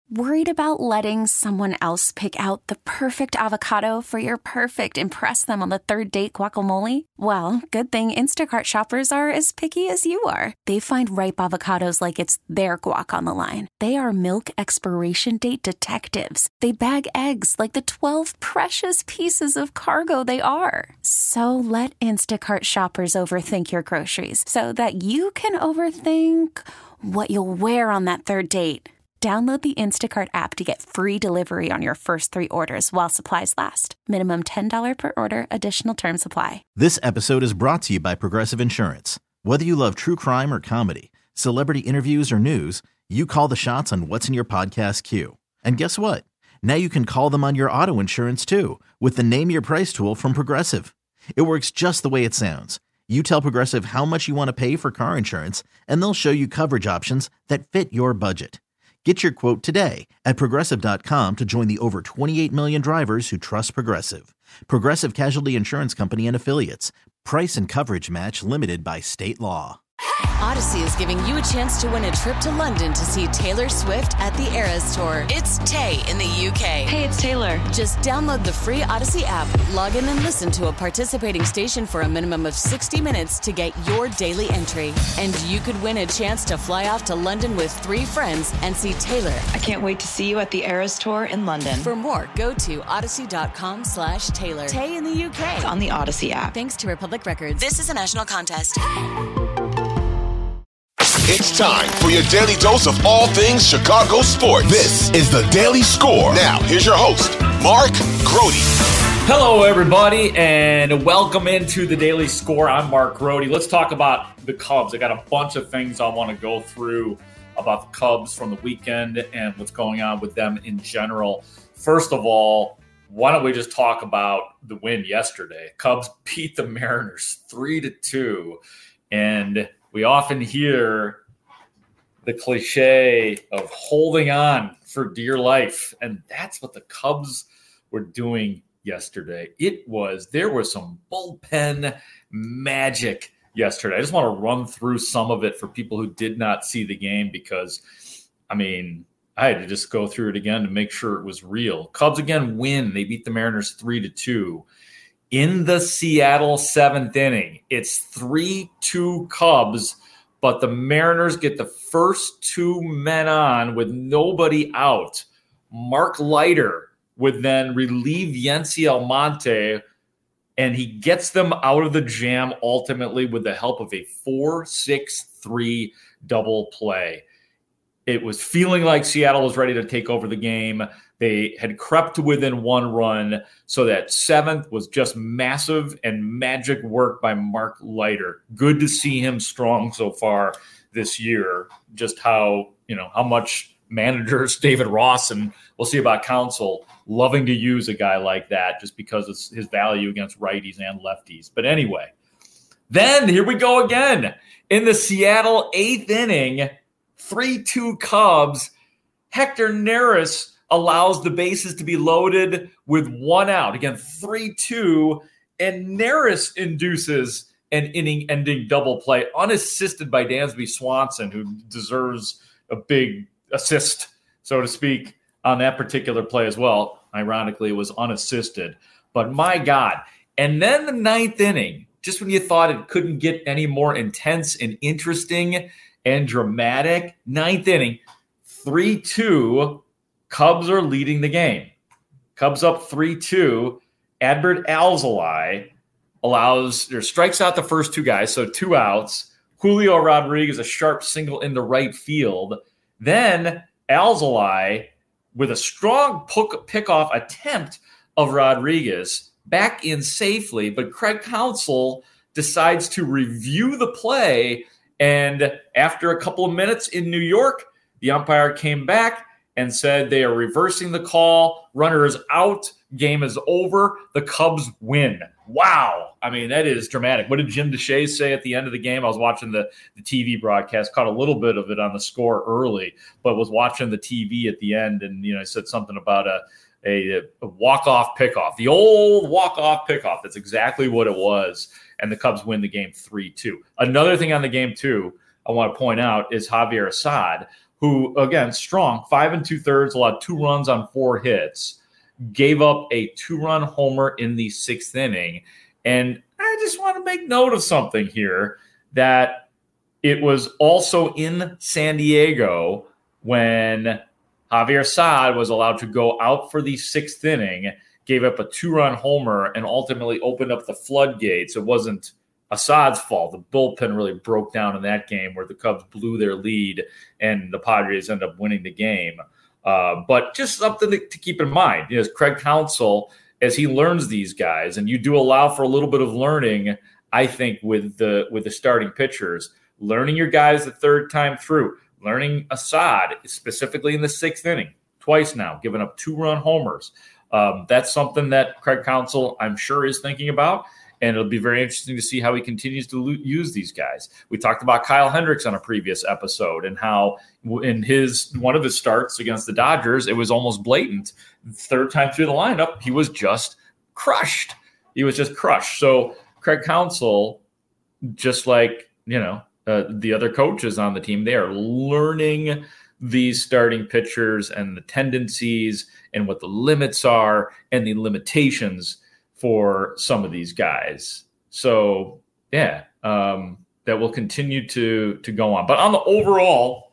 Worried about letting someone else pick out the perfect avocado for your perfect impress them on the third date guacamole? Well, good thing Instacart shoppers are as picky as you are. They find ripe avocados like it's their guac on the line. They are milk expiration date detectives. They bag eggs like the 12 precious pieces of cargo they are. So let Instacart shoppers overthink your groceries so that you can overthink what you'll wear on that third date. Download the Instacart app to get free delivery on your first 3 orders while supplies last. Minimum $10 per order. Additional terms apply. This episode is brought to you by Progressive Insurance. Whether you love true crime or comedy, celebrity interviews or news, you call the shots on what's in your podcast queue. And guess what? Now you can call them on your auto insurance too with the Name Your Price tool from Progressive. It works just the way it sounds. You tell Progressive how much you want to pay for car insurance, and they'll show you coverage options that fit your budget. Get your quote today at Progressive.com to join the over 28 million drivers who trust Progressive. Progressive Casualty Insurance Company and Affiliates. Price and coverage match limited by state law. Odyssey is giving you a chance to win a trip to London to see Taylor Swift at the Eras Tour. It's Tay in the UK. Hey, it's Taylor. Just download the free Odyssey app, log in and listen to a participating station for a minimum of 60 minutes to get your daily entry. And you could win a chance to fly off to London with 3 friends and see Taylor. I can't wait to see you at the Eras Tour in London. For more, go to odyssey.com/Taylor. Tay in the UK. It's on the Odyssey app. Thanks to Republic Records. This is a national contest. It's time for your daily dose of all things Chicago sports. This is the Daily Score. Now, here's your host, Mark Grote. Hello, everybody, and welcome into the Daily Score. I'm Mark Grote. Let's talk about the Cubs. I got a bunch of things I want to go through about the Cubs from the weekend and what's going on with them in general. First of all, why don't we just talk about the win yesterday? Cubs beat the Mariners 3-2, and we often hear the cliche of holding on for dear life, and that's what the Cubs were doing yesterday. There was some bullpen magic yesterday. I just want to run through some of it for people who did not see the game because, I had to just go through it again to make sure it was real. Cubs again win. They beat the Mariners 3-2. In the Seattle 7th inning, it's 3-2 Cubs, but the Mariners get the first 2 men on with nobody out. Mark Leiter would then relieve Yency Almonte, and he gets them out of the jam ultimately with the help of a 4-6-3 double play. It was feeling like Seattle was ready to take over the game. They had crept to within 1 run, so that 7th was just massive and magic work by Mark Leiter. Good to see him strong so far this year. Just how much managers, David Ross, and we'll see about Counsell, loving to use a guy like that just because of his value against righties and lefties. But anyway, then here we go again. In the Seattle 8th inning, 3-2 Cubs, Hector Neris allows the bases to be loaded with 1 out. Again, 3-2, and Neris induces an inning-ending double play, unassisted by Dansby Swanson, who deserves a big assist, so to speak, on that particular play as well. Ironically, it was unassisted. But my God. And then the 9th inning, just when you thought it couldn't get any more intense and interesting and dramatic, 9th inning, 3-2, Cubs are leading the game. Cubs up 3-2. Adbert Alzolay strikes out the first 2 guys, so 2 outs. Julio Rodriguez, a sharp single into right field. Then Alzolay, with a strong pickoff attempt of Rodriguez, back in safely, but Craig Counsell decides to review the play, and after a couple of minutes in New York, the umpire came back and said they are reversing the call. Runner is out. Game is over. The Cubs win. Wow. That is dramatic. What did Jim Deshaies say at the end of the game? I was watching the TV broadcast, caught a little bit of it on the score early, but was watching the TV at the end, and he said something about a walk-off pickoff. The old walk-off pickoff. That's exactly what it was. And the Cubs win the game 3-2. Another thing on the game, too, I want to point out is Javier Assad, who, again, strong, 5 2/3, allowed 2 runs on 4 hits, gave up a 2-run homer in the 6th inning. And I just want to make note of something here, that it was also in San Diego when Javier Assad was allowed to go out for the 6th inning, gave up a 2-run homer, and ultimately opened up the floodgates. It wasn't Assad's fault. The bullpen really broke down in that game where the Cubs blew their lead and the Padres ended up winning the game. But just something to keep in mind. As Craig Counsell, as he learns these guys, and you do allow for a little bit of learning, I think, with the starting pitchers, learning your guys the third time through, learning Assad specifically in the 6th inning, twice now, giving up 2-run homers. That's something that Craig Counsell, I'm sure, is thinking about. And it'll be very interesting to see how he continues to use these guys. We talked about Kyle Hendricks on a previous episode and how in one of his starts against the Dodgers, it was almost blatant. Third time through the lineup, he was just crushed. So Craig Counsell, just like, the other coaches on the team, they are learning these starting pitchers and the tendencies and what the limits are and the limitations for some of these guys. So, that will continue to go on. But on the overall,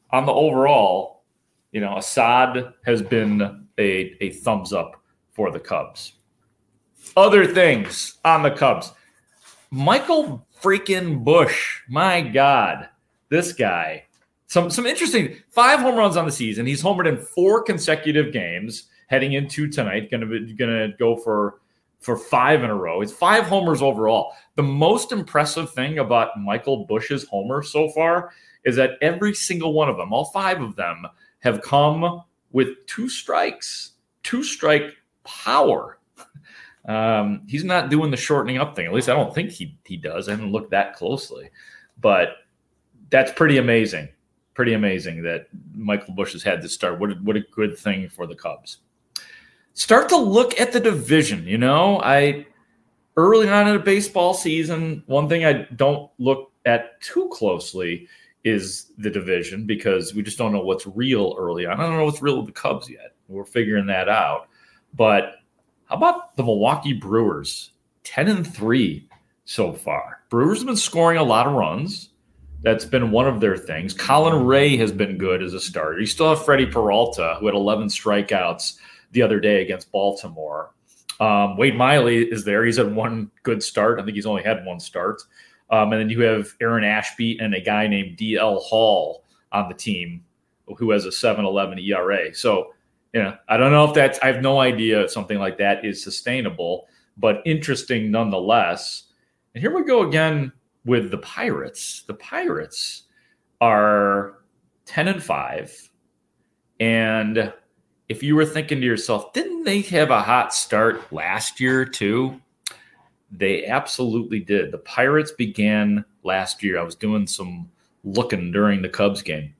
Assad has been a thumbs up for the Cubs. Other things on the Cubs. Michael freaking Busch. My God, this guy. Some interesting 5 home runs on the season. He's homered in 4 consecutive games heading into tonight. Gonna go for 5 in a row. It's 5 homers overall. The most impressive thing about Michael Busch's homers so far is that every single one of them, all 5 of them, have come with 2 strikes, 2-strike power. He's not doing the shortening up thing. At least I don't think he does. I haven't looked that closely. But that's pretty amazing. Pretty amazing that Michael Busch has had this start. What a good thing for the Cubs. Start to look at the division. Early on in a baseball season, one thing I don't look at too closely is the division because we just don't know what's real early on. I don't know what's real with the Cubs yet. We're figuring that out. But how about the Milwaukee Brewers? 10-3 so far. Brewers have been scoring a lot of runs. That's been one of their things. Colin Ray has been good as a starter. You still have Freddie Peralta, who had 11 strikeouts the other day against Baltimore. Wade Miley is there. He's had 1 good start. I think he's only had 1 start. And then you have Aaron Ashby and a guy named D.L. Hall on the team who has a 7.11 ERA. So, I don't know if I have no idea if something like that is sustainable, but interesting nonetheless. And here we go again with the Pirates. The Pirates are 10-5. And if you were thinking to yourself, didn't they have a hot start last year too? They absolutely did. The Pirates began last year. I was doing some looking during the Cubs game.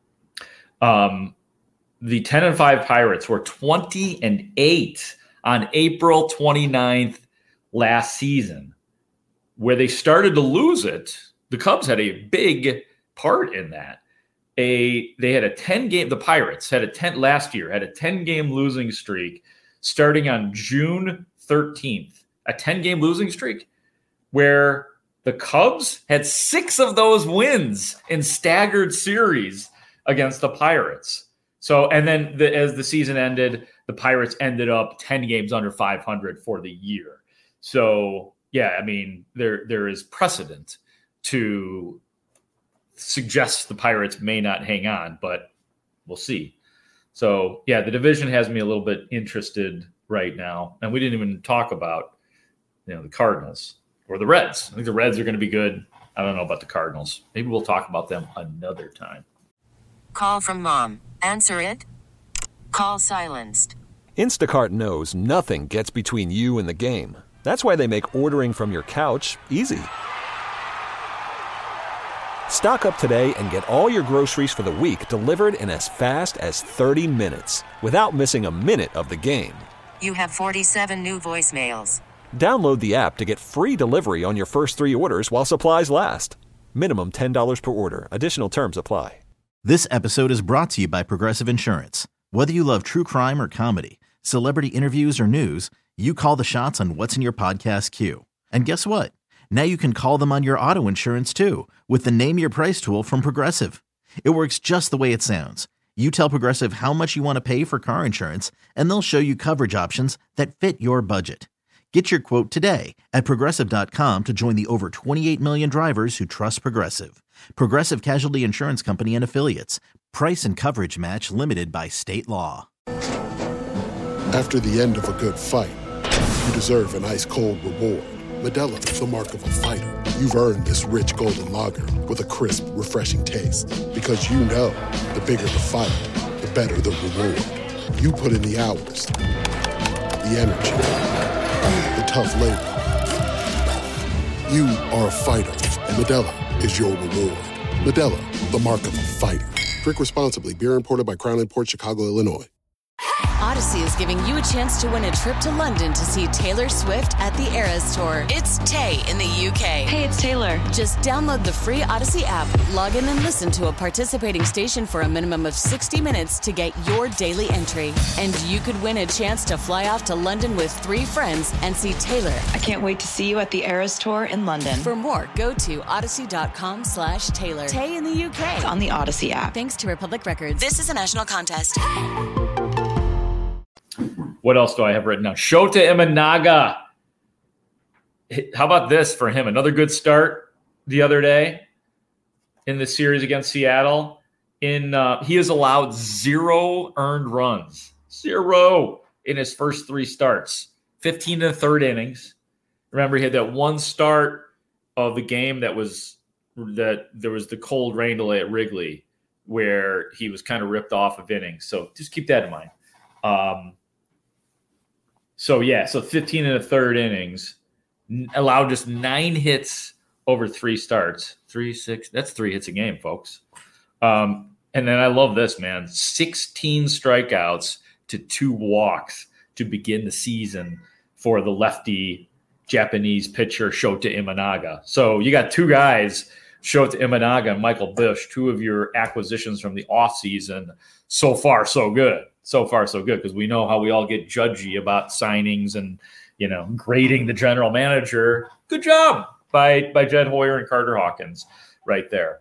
The 10-5 Pirates were 20-8 on April 29th last season. Where they started to lose it, the Cubs had a big part in that. The Pirates had last year had a 10-game losing streak starting on June 13th. A 10-game losing streak where the Cubs had 6 of those wins in staggered series against the Pirates. So, and then as the season ended, the Pirates ended up 10 games under 500 for the year. So, yeah, I mean, there is precedent to suggest the Pirates may not hang on, but we'll see. So, yeah, the division has me a little bit interested right now. And we didn't even talk about, the Cardinals or the Reds. I think the Reds are going to be good. I don't know about the Cardinals. Maybe we'll talk about them another time. Call from mom. Answer it. Call silenced. Instacart knows nothing gets between you and the game. That's why they make ordering from your couch easy. Stock up today and get all your groceries for the week delivered in as fast as 30 minutes without missing a minute of the game. You have 47 new voicemails. Download the app to get free delivery on your first 3 orders while supplies last. Minimum $10 per order. Additional terms apply. This episode is brought to you by Progressive Insurance. Whether you love true crime or comedy, celebrity interviews or news, you call the shots on what's in your podcast queue. And guess what? Now you can call them on your auto insurance too with the Name Your Price tool from Progressive. It works just the way it sounds. You tell Progressive how much you want to pay for car insurance, and they'll show you coverage options that fit your budget. Get your quote today at Progressive.com to join the over 28 million drivers who trust Progressive. Progressive Casualty Insurance Company and Affiliates. Price and coverage match limited by state law. After the end of a good fight, you deserve an ice-cold reward. Modelo is the mark of a fighter. You've earned this rich golden lager with a crisp, refreshing taste. Because you know, the bigger the fight, the better the reward. You put in the hours, the energy, the tough labor. You are a fighter, and Modelo is your reward. Modelo, the mark of a fighter. Drink responsibly. Beer imported by Crown Imports, Chicago, Illinois. Odyssey is giving you a chance to win a trip to London to see Taylor Swift at the Eras Tour. It's Tay in the UK. Hey, it's Taylor. Just download the free Odyssey app, log in and listen to a participating station for a minimum of 60 minutes to get your daily entry. And you could win a chance to fly off to London with 3 friends and see Taylor. I can't wait to see you at the Eras Tour in London. For more, go to odyssey.com/Taylor. Tay in the UK. It's on the Odyssey app. Thanks to Republic Records. This is a national contest. What else do I have written down? Shota Imanaga. How about this for him? Another good start the other day in the series against Seattle. He has allowed 0 earned runs. 0 in his first 3 starts. 15 in the third innings. Remember, he had that one start of the game that there was the cold rain delay at Wrigley where he was kind of ripped off of innings. So just keep that in mind. So 15 in the third innings, allowed just 9 hits over 3 starts. 3, 6, that's 3 hits a game, folks. And then I love this, man. 16 strikeouts to 2 walks to begin the season for the lefty Japanese pitcher Shota Imanaga. So you got 2 guys, Shota Imanaga and Michael Busch, 2 of your acquisitions from the offseason. So far, so good. So far, so good, because we know how we all get judgy about signings and, grading the general manager. Good job by Jed Hoyer and Carter Hawkins right there.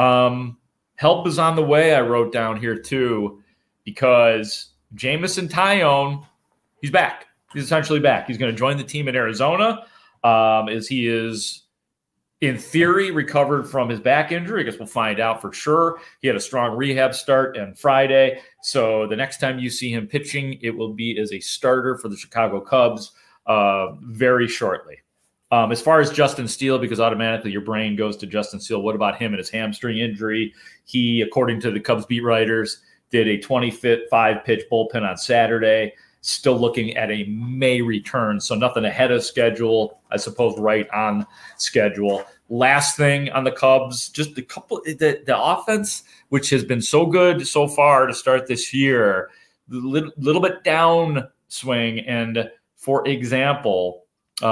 Help is on the way, I wrote down here too, because Jameson Taillon, he's back. He's essentially back. He's going to join the team in Arizona as he is, in theory, recovered from his back injury. I guess we'll find out for sure. He had a strong rehab start on Friday. So the next time you see him pitching, it will be as a starter for the Chicago Cubs very shortly. As far as Justin Steele, because automatically your brain goes to Justin Steele, what about him and his hamstring injury? He, according to the Cubs beat writers, did a 25-pitch bullpen on Saturday. Still looking at a May return, so nothing ahead of schedule, I suppose right on schedule. Last thing on the Cubs, just a couple, the offense, which has been so good so far to start this year, little bit down swing. And for example,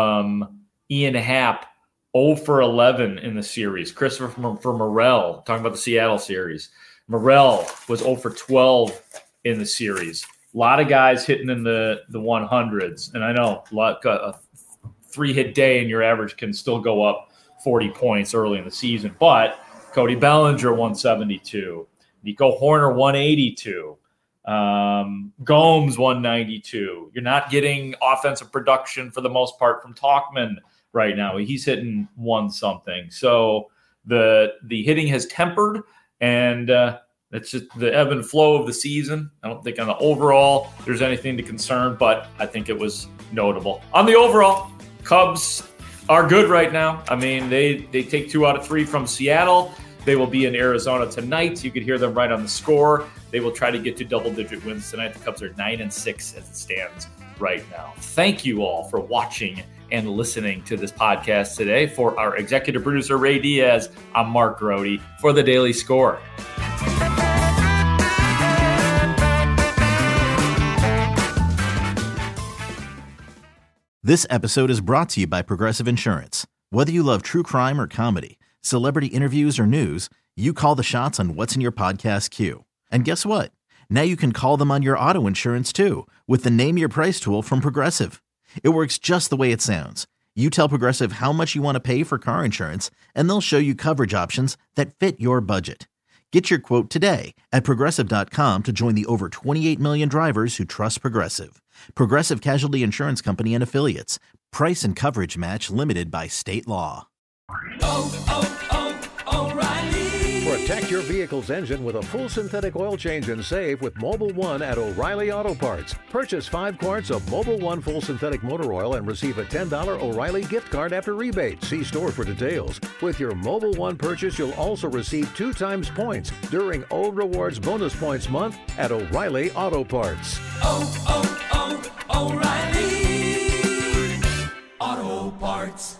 Ian Happ, 0 for 11 in the series. Christopher Morel, talking about the Seattle series. Morel was 0 for 12 in the series. A lot of guys hitting in the 100s. And I know a 3-hit day and your average can still go up 40 points early in the season. But Cody Bellinger, 172. Nico Horner, 182. Gomes, 192. You're not getting offensive production for the most part from Tauchman right now. He's hitting 1-something. So the hitting has tempered, and it's just the ebb and flow of the season. I don't think on the overall there's anything to concern, but I think it was notable. On the overall, Cubs are good right now. I mean, they take 2 out of 3 from Seattle. They will be in Arizona tonight. You could hear them right on the score. They will try to get to double-digit wins tonight. The Cubs are 9-6 as it stands right now. Thank you all for watching and listening to this podcast today. For our executive producer, Ray Diaz, I'm Mark Grody for the Daily Score. This episode is brought to you by Progressive Insurance. Whether you love true crime or comedy, celebrity interviews or news, you call the shots on what's in your podcast queue. And guess what? Now you can call them on your auto insurance too with the Name Your Price tool from Progressive. It works just the way it sounds. You tell Progressive how much you want to pay for car insurance, and they'll show you coverage options that fit your budget. Get your quote today at Progressive.com to join the over 28 million drivers who trust Progressive. Progressive Casualty Insurance Company and Affiliates. Price and coverage match limited by state law. O'Reilly. Protect your vehicle's engine with a full synthetic oil change and save with Mobil 1 at O'Reilly Auto Parts. Purchase 5 quarts of Mobil 1 full synthetic motor oil and receive a $10 O'Reilly gift card after rebate. See store for details. With your Mobil 1 purchase, you'll also receive 2 times points during O Rewards Bonus Points Month at O'Reilly Auto Parts. O'Reilly Auto Parts.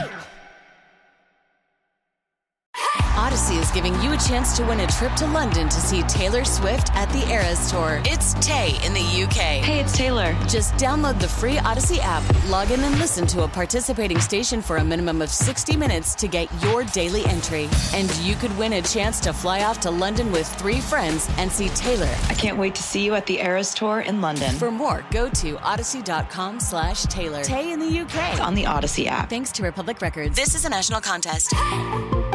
Odyssey is giving you a chance to win a trip to London to see Taylor Swift at the Eras Tour. It's Tay in the UK. Hey, it's Taylor. Just download the free Odyssey app, log in and listen to a participating station for a minimum of 60 minutes to get your daily entry. And you could win a chance to fly off to London with 3 friends and see Taylor. I can't wait to see you at the Eras Tour in London. For more, go to odyssey.com/Taylor. Tay in the UK. On the Odyssey app. Thanks to Republic Records. This is a national contest.